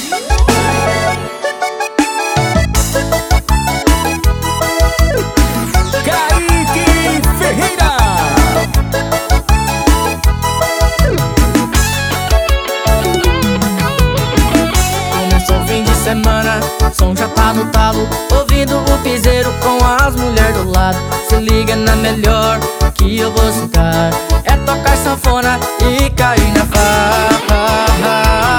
Kaique Ferreira. Começou o fim de semana, o som já tá no talo, ouvindo o piseiro com as mulheres do lado. Se liga na melhor que eu vou citar, é tocar sanfona e cair na farra.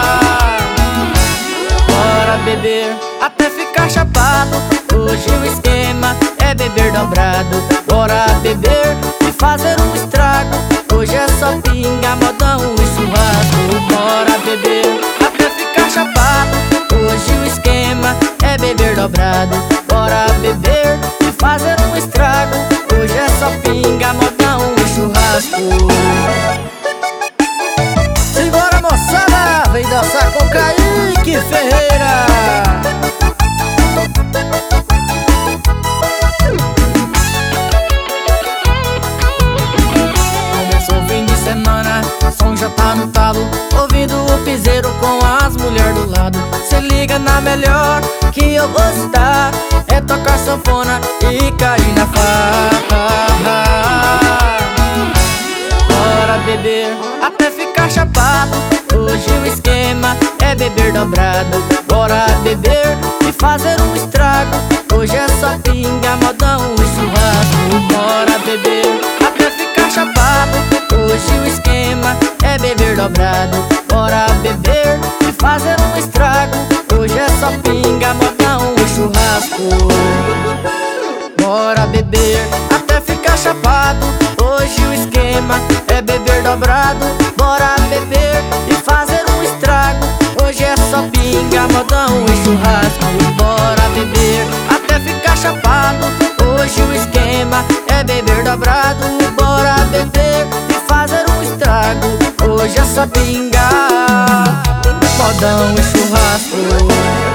Bora beber até ficar chapado, hoje o esquema é beber dobrado. Bora beber e fazer um estrago, hoje é só pinga, modão e churrasco. Bora beber até ficar chapado, hoje o esquema é beber dobrado. Bora beber e fazer um estrago, hoje é só pinga, modão e churrasco. Simbora, moçada, vem dançar com Kaique Ferreira. Começou o fim de semana, o som já tá no talo, ouvindo o piseiro com as mulheres do lado. Se liga na melhor que eu vou citar, é tocar sanfona e cair na farra. Bora beber até ficar chapado, hoje o esquema é beber dobrado. Bora beber e fazer um estrago, hoje é só pinga, modão e churrasco. Bora beber até ficar chapado, hoje o esquema é beber dobrado. Bora beber e fazer um estrago, hoje é só pinga, modão e churrasco. Bora beber até ficar chapado, hoje o esquema é beber dobrado. Bora beber e fazer um estrago, hoje é só pinga, modão e churrasco. Bora beber até ficar chapado, hoje o esquema é beber dobrado. Bora beber e fazer um estrago, hoje é só pinga, modão e churrasco.